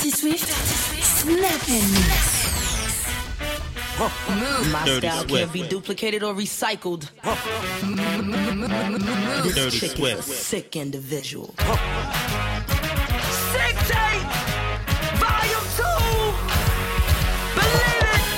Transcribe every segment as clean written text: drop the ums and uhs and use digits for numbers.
Dirty Swift, snapping. My Dirty style Swift. can't be duplicated or recycled. This Dirty chick Swift. is a sick individual. Sick Tape, Volume 2. Believe it.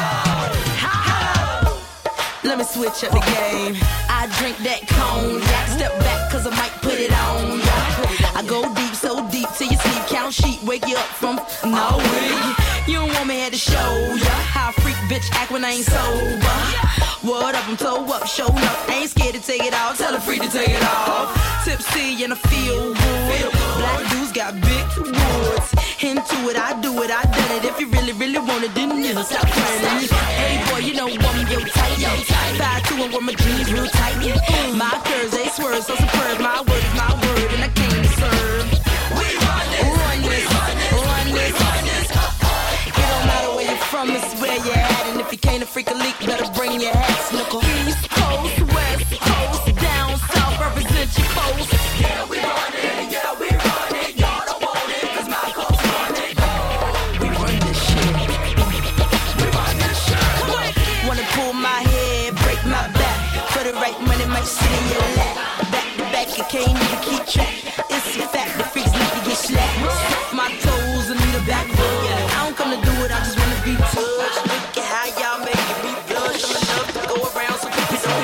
Let me switch up the game. I drink that cognac. Step back cause I might put it on ya. I go deep, so deep till you sleep. Count sheep, wake you up from no way. You don't want me here to show ya how a freak bitch act when I ain't sober. What up, I'm toe up, show up. Ain't scared to take it off, tell her free to take it off. Tipsy and I feel good. Black dudes got big woods. Into it, I do it, I done it. If you really, really want it, then you stop playing. Hey boy, you know I'm yo tight. 5'2" and wear my jeans real tight. My curves, they swerve, so superb. My word is my word, and I came to serve. We run this. Run this, run this. It don't matter where you're from, it's where you're at. And if you can't a freak a leak, better bring your hat. Snuckle. East Coast, West Coast, down south, represent your coast. Yeah, we run it. Yeah, we run it. Y'all don't want it, cause my coast run it. We run this shit. We run this shit. Wanna pull my head, break my back. For the right money, might sit in your lap. Back to back, you can't even keep track. It's a fact, the freaks need to get slapped. Slap my toes and need a back rub. I don't come to do it, I just wanna be touched. Look at how y'all making me blush. I'm enough to go around, so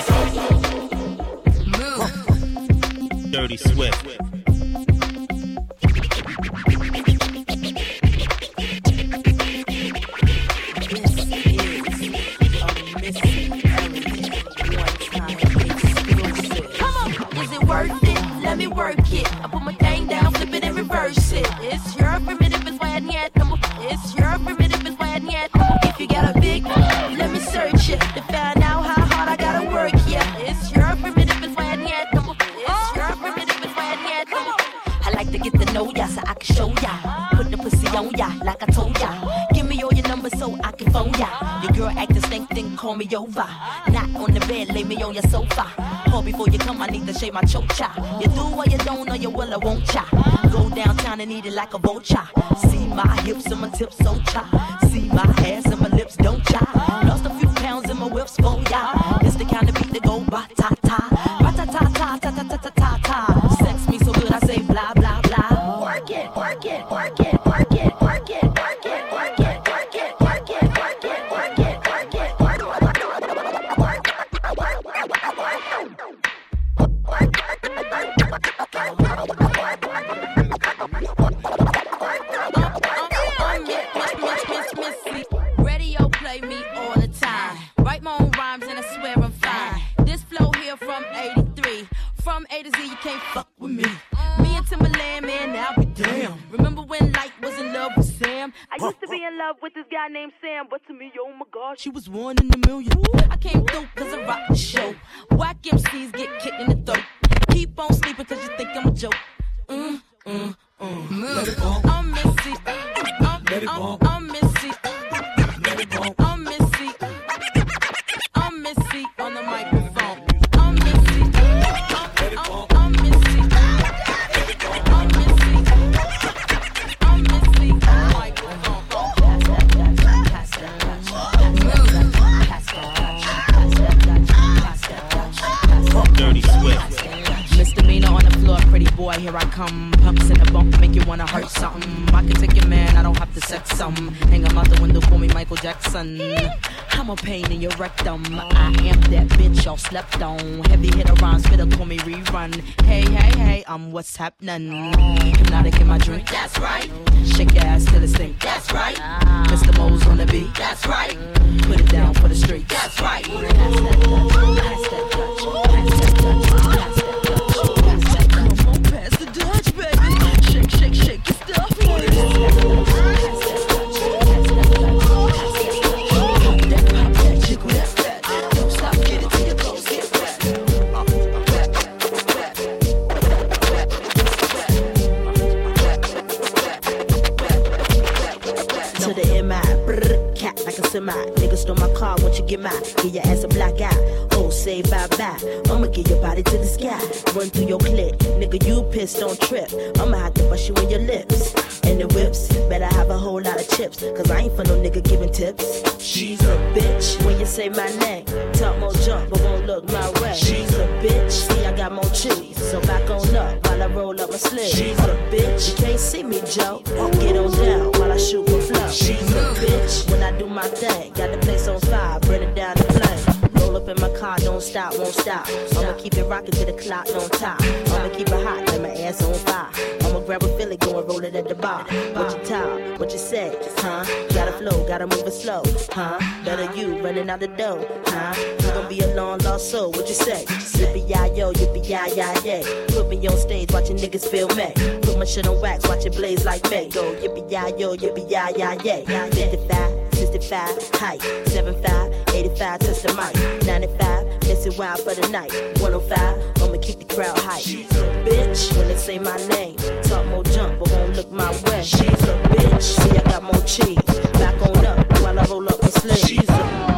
people don't move. Dirty Swift. Is it worth it? Let me work it. I put my thing down, flip it and reverse it. It's your primitive, it's why I need number. It's your primitive, it's why I need number. If you got a big one, let me search it to find out how hard I gotta work. Yeah, it's your primitive, it's why I need number. It's your primitive, it's why I need number. I like to get to know ya so I can show ya. Put the pussy on ya like I told ya. Give me all your numbers so I can phone ya. Your girl acting stink, then call me over. Not on the bed, lay me on your sofa. Call before you come, I need to shave my chocha. You do or you don't, or you will or won't cha. Go downtown and eat it like a vulture. See my hips and my tips so cha. See my ass and my lips don't cha. Lost a few pounds in my whips for ya. It's the kind of beat that go ba-ta-ta. Ba-ta-ta-ta-ta-ta-ta-ta-ta. Sex me so good I say blah, blah, blah. Work it, work it, work it, work it, work it, work it, work it, work it, work it, work it, work it, work it, Radio play me all the time. Write my own rhymes and I swear I'm fine. This flow here from 83. From A to Z, you can't fuck with me. Me and Timberland, man, now be damn. Remember when Light was in love with Sam? I used to be in love with this guy named Sam, but to me, oh my God, she was one in a million. I came through cause I rock the show. Whack MCs get kicked in the throat. Keep on sleeping cause you think I'm a joke. Let it bump. I'm Missy. Let it bump. I'm Missy. Let it bump. I'm Missy. I'm Missy on the microphone. I'm Missy. Let it bump. I'm Missy. I'm Missy. I'm Missy on the microphone. Dirty Swift. Misdemeanor on the floor, pretty boy, here I come. Pumps in the bump, make you wanna hurt something. I can take your man, I don't have to sex some. Hang him out the window, call me Michael Jackson. I'm a pain in your rectum. I am that bitch y'all slept on. Heavy hitter rhymes, spitter, call me rerun. Hey, hey, hey, I'm what's happening. Hypnotic in my drink, that's right. Shake your ass till it stink, that's right. Mr. Mo's on the beat, that's right. Put it down for the street, that's right. Pass that Dutch, pass that Dutch, pass that Dutch, pass that Dutch. Come on, pass the Dutch, baby. Shake, shake, shake your stuff, baby. Pass that Dutch, pass that Dutch, pass that Dutch, pop that jiggle, that's that. Don't stop, get it till your clothes get wet. To the MI, brr, cat like a semi. Nigga stole my car, won't you get mine? Give your ass a black eye. Oh, say bye-bye. I'ma get your body to the sky. Run through your clip. Nigga, you pissed, don't trip. I'ma have to bust you in your lips. and the whips. Better have a whole lot of chips, cause I ain't for no nigga giving tips. She's a bitch. When you say my name, talk more junk, but won't look my way. She's a bitch. See, I got more cheese, so back on up while I roll up my sleeves. She's a bitch. You can't see me, Joe. Get on down while I shoot my flow. She's a bitch. When I do my thing, got the place on fire, burn it down the flame. Roll up in my car, don't stop, won't stop. I'ma keep it rocking till the clock don't top. I'ma keep it hot, let my ass on fire. I'ma grab a Philly, go and roll it at the bar. What you talk, what you say, huh? Gotta flow, gotta move it slow, huh? Better you running out the door, huh? You gon' be a long lost soul, what you say? Yippee-yi-yo, yippee-yi-yi-yay. Put me on stage, watching niggas feel me. Put my shit on wax, watch it blaze like me. Go yippee-yi-yo, yippee-yi-yi-yay. 55, 65, height, 75, 85, touch the mic. 95, missing wild for the night. 105, I'ma keep the crowd hype. She's a bitch when they say my name. Talk more junk, but won't look my way. She's a bitch. See, I got more cheese. Back on up while I roll up my sleeve. She's a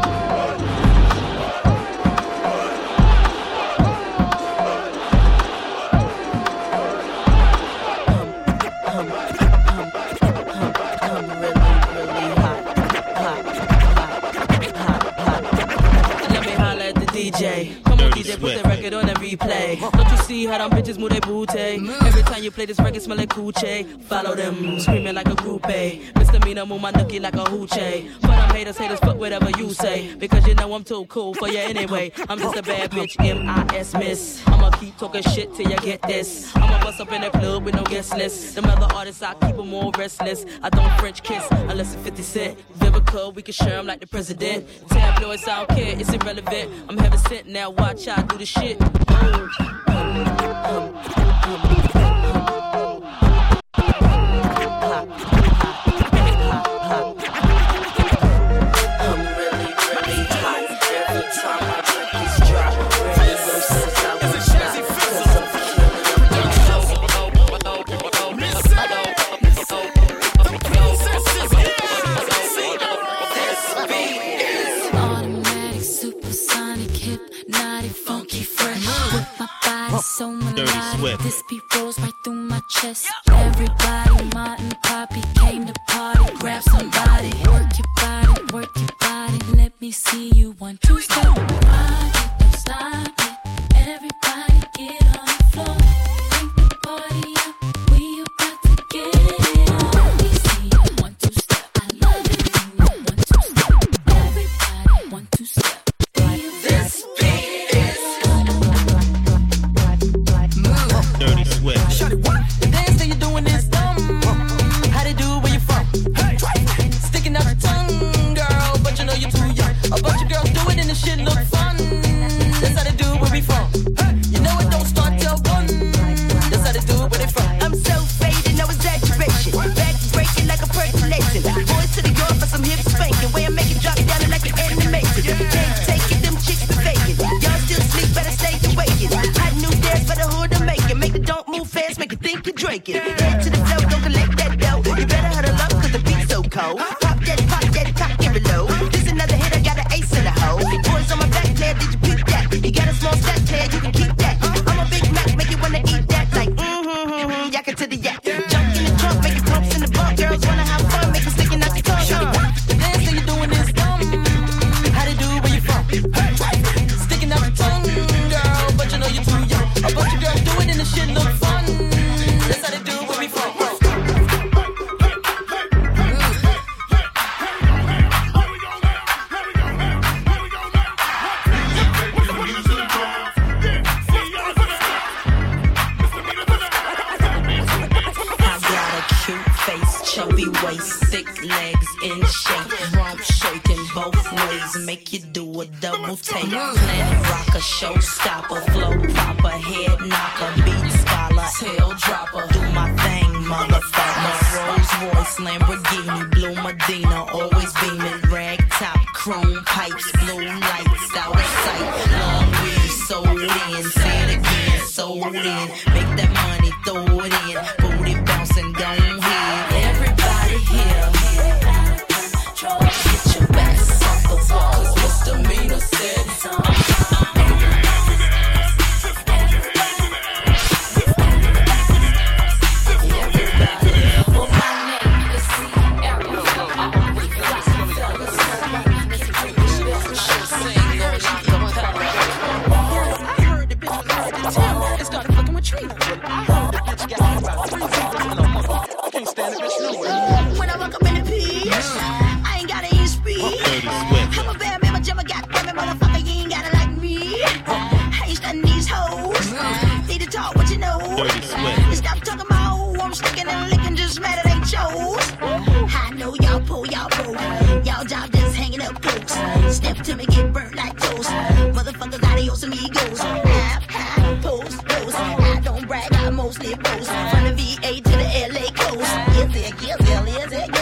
DJ, put the record on and replay. Don't you see how them bitches move their booty? Every time you play this record, smell like coochie. Follow them, screaming like a groupie. Misdemeanor, move my nookie like a hoochie. For them haters, fuck whatever you say. Because you know I'm too cool for you anyway. I'm just a bad bitch, M.I.S. miss. I'ma keep talking shit till you get this. I'ma bust up in the club with no guest list. Them other artists, I keep them all restless. I don't French kiss unless it's 50 Cent. Vivica, we can share them like the president. Tabloids, I don't care, it's irrelevant. I'm heaven sent, now watch I do the shit. So melodic, this beat rolls right through my chest. Everybody, Martin, Poppy came to party. Grab somebody, work your body. Let me see you 1, 2, step. Rock it, don't stop it. Everybody get on the floor. Bring the party up, we about to get it on. Let me see you 1, 2, step. I love it when you 1, 2, step. Everybody 1, 2, step. This beat is Dirty Swift. Shut it, what? The dance that you're doing is dumb. How they do where you from? Hey. Sticking out your tongue, girl, but you know you're too young. A bunch of girls do it and the shit look fun. That's how they do where we from. You know it don't start till 1. That's how they do where they from. I'm so faded, no exaggeration. Back breaking like a percolation. Boys to the yard for some hip spanking. Way I make it drop down like an animation. Can't take it, them chicks be faking. Y'all still sleep, better stay awake. Hot new dance for the hood to make it. Make it don't move fast, make it think you're drinking. Head to the flow, don't collect that dough. You better huddle up, cause the beat's so cold. Pop that, cock and reload. This another hit, I got an ace in the hole. Boys on my back, player, did you peep that? You got a small stack, player, you can keep that. I'm a Big Mac, make you wanna eat that. Like, yakka to the yak. Jump in the trunk, make it pumps in the bump. Girls wanna have fun, make it sticking out your tongue. The dance that you're doing is dumb. How they do where you from? Sticking out your tongue, girl, but you know you're too young. A bunch of girls do it and the shit look fun. That's how they do where we from. Chubby waist, thick legs in shape, rump shaking both ways, make you do a double take. Planet rocker, showstopper, flow popper, head knocker, beat scholar, tail dropper. Do my thing, motherfucker. Rolls Royce, Lamborghini, Blue Medina, always beaming, rag top, chrome pipes, blue lights, out of sight. Long weed, sold in, say it again, sold in. Make that money, throw it in, booty bouncing, don't hit. Everybody here, get your backs off the wall, 'cause misdemeanor said Everybody, oh my Katrina. I heard the bitch got about 3 people in a motherfucker. I can't stand the bitch nowhere. When I walk up in the piece, I ain't gotta eat speed. Dirty Swift. I'm a bad man, my jumper got me, motherfucker, you ain't gotta like me. I ain't studying these hoes. Need to talk what you know. Dirty Swift. Stop talking about who I'm sticking and licking, just mad at ain't chose. I know y'all pull, y'all broke. Y'all job just hanging up close. Step to me, get burnt like toast. Motherfuckers adios amigos. Half, post, post. I don't brag, I mostly boast. From the VA to the LA coast. Is it,